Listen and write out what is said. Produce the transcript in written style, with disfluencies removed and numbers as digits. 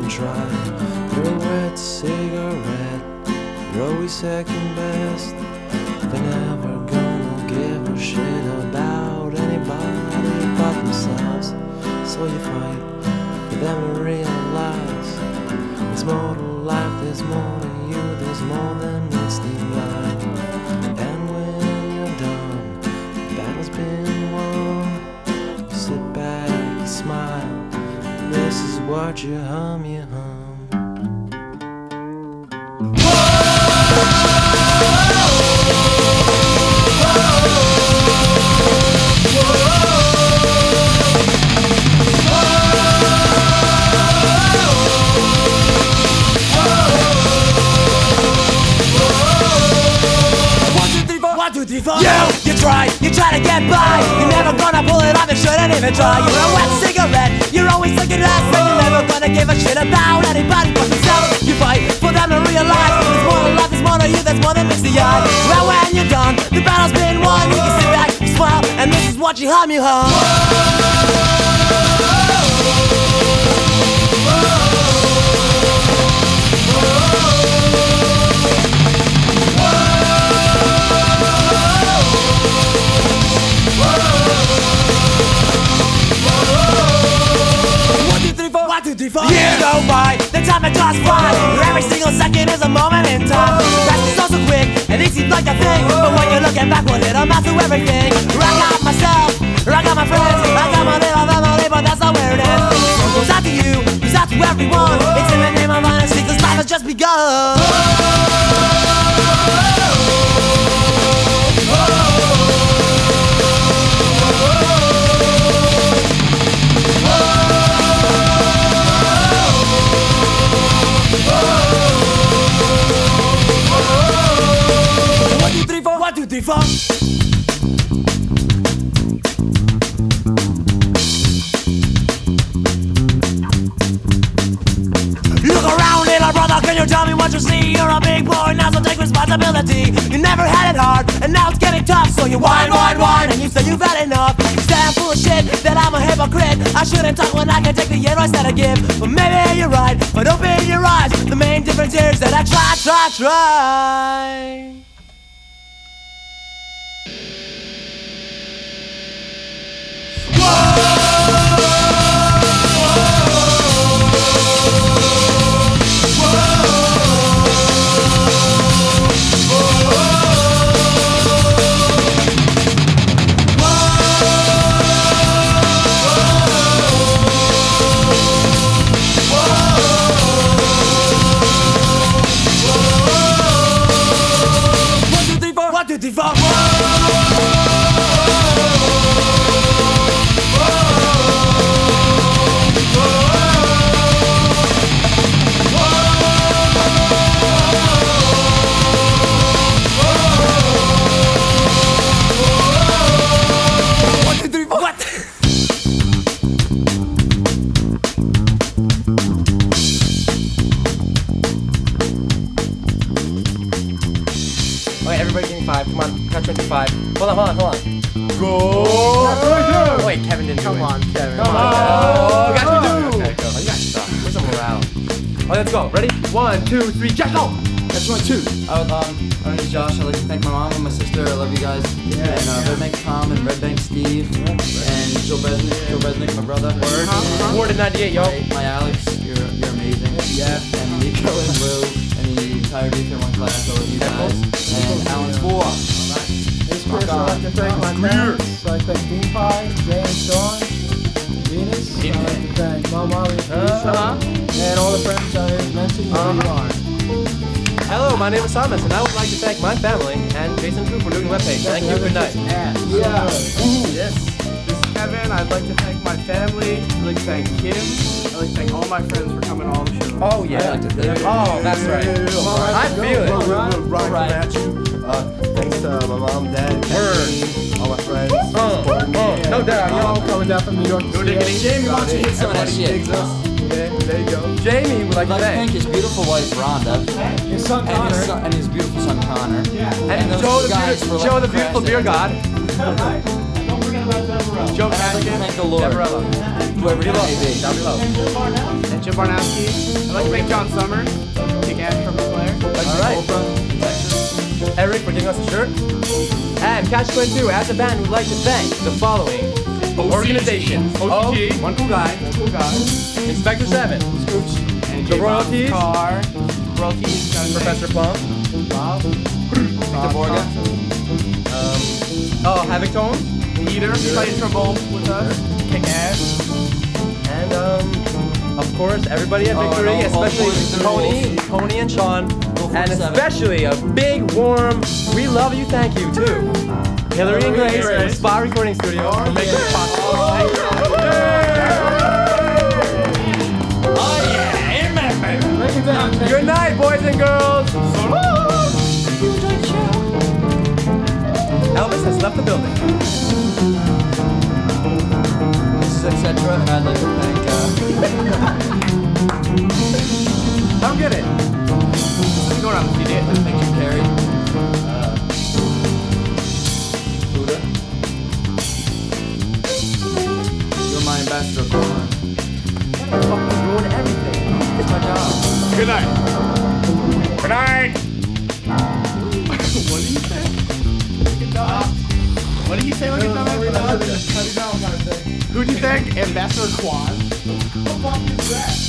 even try. You're a wet cigarette, you're always second best. They're never gonna give a shit about anybody but themselves. So you fight for them to realize there's more to life, there's more to you, there's more than meets the eye. And when you're done, the battle's been won. You sit back, you smile, and this is what you hum, you hum. You try to get by. You're never gonna pull it off, you shouldn't even try. You're a wet cigarette, you're always second last, and you're never gonna give a shit about anybody but yourself. You fight for them to realize there's more to life, there's more to you, there's more than meets the eye. Well, when you're done, the battle's been won. You can sit back, you smile, and this is what you hum, you hum. Years go by, the time it just flies. Every single second is a moment in time. Fast is so quick, and it seems like a thing. But when you're looking back, well, it amounts to everything. I got myself, I got my friends, I got my little family, but that's not where it ends. So it goes out to you, goes out to everyone. It's in the name of honesty, cause life has just begun. Look around, little brother, can you tell me what you see? You're a big boy now, so take responsibility. You never had it hard, and now it's getting tough. So you whine, and you say you've had enough. You say I'm full of shit, that I'm a hypocrite. I shouldn't talk when I can take the advice that I give. But maybe you're right, but open your eyes. The main difference here is that I try. Okay, everybody give me 5. Come on, count 25. Hold on. Go! Wait, Kevin didn't do it. Come on, Kevin. Oh, guys, we do it. Okay, go. You guys suck. Where's the morale? Okay, let's go. Ready? 1, 2, 3, just go! That's 1, 2. My name is Josh. I'd like to thank my mom and my sister. I love you guys. And Red Bank Tom and Red Bank Steve and Joe Besnick, my brother. Ward in 98, yo. My Alex, you're amazing. Yeah. And Nico and Lou and the entire D1 class. I love you guys. And Alan Spoor. This Chris, I'd like to thank my parents. I'd like to thank Bean Pie, Jay and Sean, Venus. I'd like to thank Mom, Molly, and Felicia, and all the friends I mentioned. You are. Hello, my name is Thomas, and I would like to thank my family and Jason Drew for doing the webpage. Thank you, good night. Yeah. Yes, this is Kevin. I'd like to thank my family. I'd like to thank Kim. I'd like to thank all my friends for coming to all the shows. Oh, yeah. Oh, that's right. I feel it. Right. Coming at you. Thanks to my mom, dad, all my friends. No doubt, All coming down from New York. No diggity. Jamie wants to hit Some of that somebody. shit. Digs us. Okay, there you go. Jamie would like I'd to like to thank. thank his beautiful wife, Rhonda, His son Connor. and his beautiful son, Connor. And those Joe, guys for Joe the letting beautiful crash beer it. god. Don't forget about Deborah. Joe I'd like to Cassidy. thank the Lord, Deborah. whoever it may be. Down below. And Jim Barnowski. I'd like to thank John Summers, kick-ass trumpet player. All right. Eric for giving us a shirt. And Catch 22, as a band, would like to thank the following organizations. OCG. One Cool Guy. Cool guy. Inspector 7. Scooch. And The Royalties. Car. Royalties. Professor Plum. Bob. Victor Borga. Havoc Tone. Peter playing trombone with us. Kick-ass. And of course, everybody at Oh, Victory, and all especially 43 Tony and Sean, and 47. especially a big, warm, we love you, thank you too. Hillary and Grace from Spa Recording Studio for making it possible. Thank you. Break it down, Jake. Good night, boys and girls. Elvis has left the building. This is etc. And I'd like to thank. Don't get it. What's going on with you, dude? Thank you, Carrie. Buddha. You're my ambassador, Paula. Fucking ruin everything. It's my job. Good night. Good night. What did he say? What did he say like a dumbass? Happy Valentine's Day. Who'd you thank? Ambassador Quan? What the fuck is that?